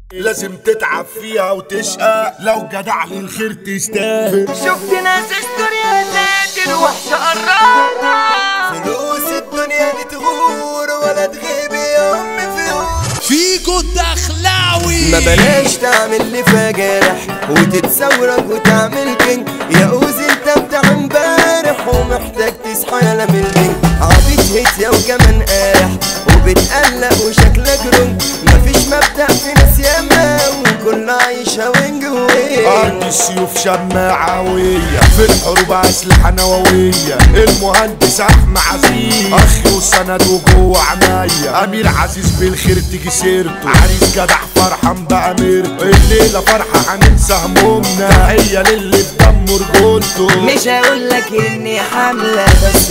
لازم تتعب فيها وتشقى لو جدع للخير تستاهل. شفت ناس الدنيا ذات الوحشة قرارة، فلوس الدنيا بتغور ولا تغيب يوم في يوم. فيكو الدخلاوي ما بلاش تعمل لي فجرح وتتسورك وتعمل كينج يا اوزي، انت بتاع امبارح ومحتاج تصحى يا لملمين. عبيط هيتيا وكمان قارح وبتقلق وشكلك رنج، مفيش مبدأ في ناس ياما وكل عايشة وينج أرض السيوف شماعوية، في الحروب أسلحة نووية. المهندس أحمد عزيز أخي وسند وجوه عناية. أمير عزيز بالخير تيجي سيرته، عريس جدع فرحان بأميرته. الليلة فرحة هننسى همومنا، تحية للي بدمه رجولته. مش هقولك اني حاملة بس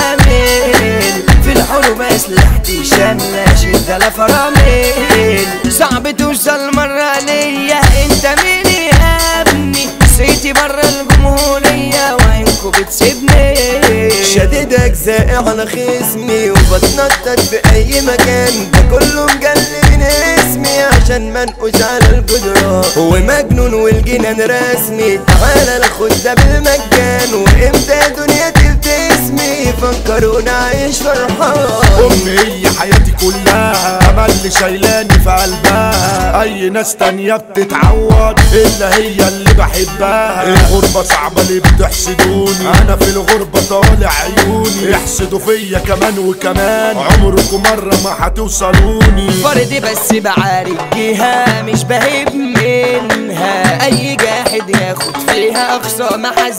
بتعامل في الحروب اسلحتي شاملة، شدة لا فرامل. صعب توصل مرة ليا، انت مين يا ابني؟ سيتي برا الجمهورية وعينكو بتسيبني. شديد اجزائي على خصمي وبتنطط في اي مكان، ده كله مجلد اسمي عشان منقوش على الجدران. هو مجنون والجنان رسمي، تعالى ناخد ده بالمجان. وامتى دنيا تبتسمي فكرونا عايش فرحان. أمي هي حياتي كلها، أمل اللي شايلاني في قلبها. أي ناس تانية بتتعوض إلا هي اللي بحبها. الغربة صعبة اللي بتحسدوني، أنا في الغربة طالع عيوني. يحسدوا فيا كمان وكمان، عمركم مرة ما هتوصلوني. فردي بس بعارف جهة مش بهيب منها، أي جاحد ياخد فيها أقصى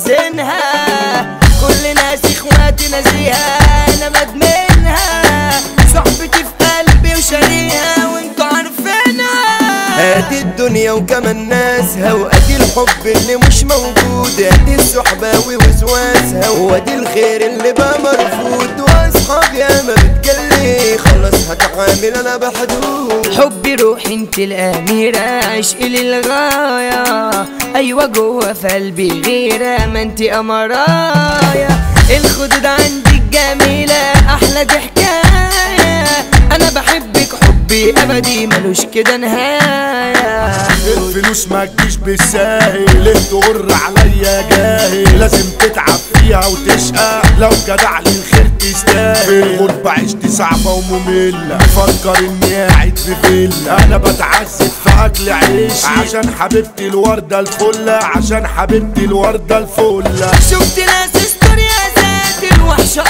محزنها. كل ناس إخواتي ناسيها أنا مدمنها، صحبتي في قلبي وشاريها وانتوا عارفينها. ادي الدنيا وكمان ناسها، وادي الحب اللي مش موجود، ادي الصحباوي وسواسها، وادي الخير اللي بقى مرفوض. واصحاب ياما بتجلي خلاص هتعامل انا بحدود. حبي روحي انت الأميرة، عشقي للغاية. أيوة جوه في قلبي غيرة، ما انت أمرايا. الخدود عندك جميلة أحلى دي حكاية، أنا بحبك حبي أبدي ملوش كده نهاية. الفلوس ما تجيش بالساهل، ليه تغر عليا جاهل؟ لازم تتعب فيها وتشقى لو جدع للخير تستاهل. في الغربة عشت صعبة ومملة، بفكر اني قاعد في فيلا. انا بتعذب في اكل عيشي عشان حبيبتي الوردة الفلة، عشان حبيبتي الوردة الفلة. شفت ناس استوريا ذات الوحشة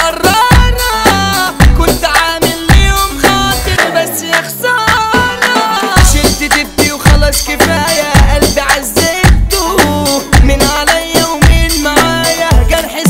قرارة، كنت عامل ليهم خاطر بس يا خسارة. شلت تبتي وخلاص كفاية، قلبي عذبته من عليا ومن معايا. جرحي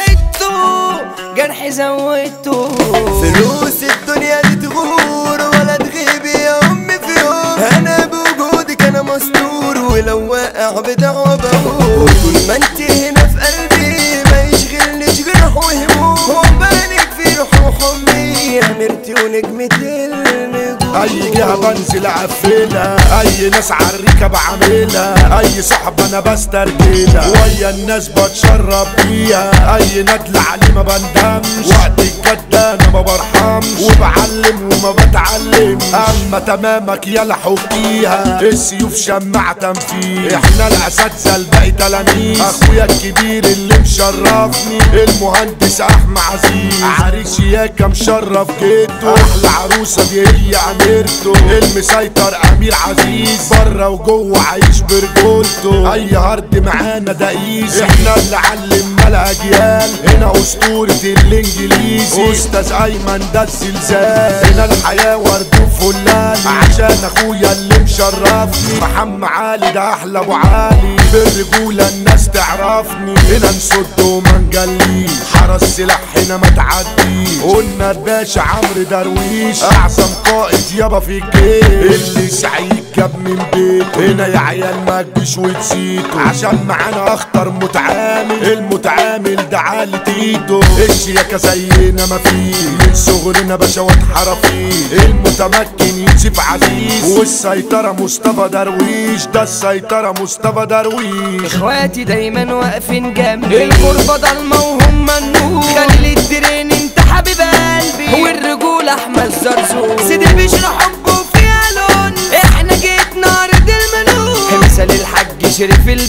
زودته فلوس الدنيا دي تغور ولا تغيب يا امي في يوم. انا بوجودك انا مستور، ولو واقع بدعوة بقول. طول ما انت هنا في قلبي ما يشغلنيش جرح وهموم. وبانك في روح وحمي اميرتي ونجمة النجوم. اي جهة بنزل اقفلها، اي ناس عالريكة بعملها. اي صحبة انا بسترجلها، ويا الناس بتشرب بيها. اي ندل عليه ما بندمش، وقت الجد انا ما برحمش. وبعلم وما بتعلم، اما تمامك يلا حكيها. السيوف شماعة تنفيذ، احنا الاساتذة الباقي تلاميذ. اخويا الكبير اللي مشرفني المهندس احمد عزيز، عريس ياكا مشرف جيته. احلى عروسة دي هي اميرته، المسيطر امير عزيز. بره وجوه عايش برجولته، اي هارد معانا ده ايزي. احنا اللي علمنا الاجيال، هنا اسطورة الانجليزي. استاذ ايمن ده الزلزال، هنا الحياة ورد وفلان. عشان اخويا اللي مشرفني محمد علي ده احلى ابو علي. بالرجولة الناس تعرفني، هنا نسد وما نجليش. حرس سلاح هنا ما تعديش، قلنا الباشا عمرو درويش. اعظم قائد يابا في الجيش، اللي سعيد جاب من بيته. هنا يا عيال ما تجيش وتسيتوا، عشان معانا اخطر متعامل. المتعامل ده عالة ايده، الشياكة زينا ما فيه. من صغرنا باشوات حرفيه، المتمكن يوسف عزيز. والسيطرة مصطفى درويش، ده السيطرة مصطفى درويش. اخواتي دايما واقفين جنبي، الغربة ضلمة وهم النور. خليل الدرين انت حبيب قلبي، والرجولة احمد زرزور. سيدي بيشرح حبه فيها لون، احنا جيت نار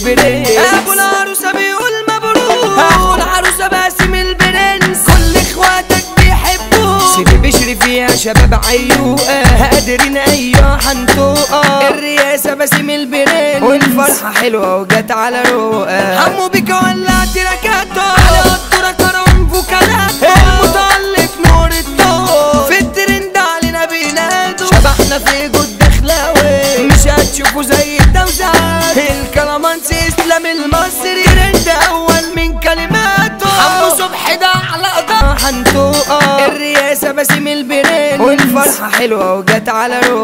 البرنس. ابو العروسه بيقول مبروك، اخو العروسه باسم البرنس. كل اخواتك بيحبوك، سيدي بشري فيها شباب عيوقه قادرين ايوه حنطوقه. الرئاسه باسم البرنس، والفرحه حلوه وجت على روقه. حمو بيك ولع تراكاته على قدره كرم فوكالاته. المتألق نور الطوق في الترند علينا بينادوا. شبحنا في جود دخلاوي مش هتشوفوا زي التوزيعات. الكلامانسي اسلام المصري ترند اول من كلماته. حمو صبحي ده على قدر حنطوقه. الرئاسه باسم البرنس، والفرحه حلوه وجت على روقه.